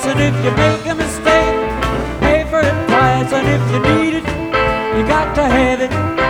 price, and if you make a mistake, pay for it twice. And if you need it, you got to have it.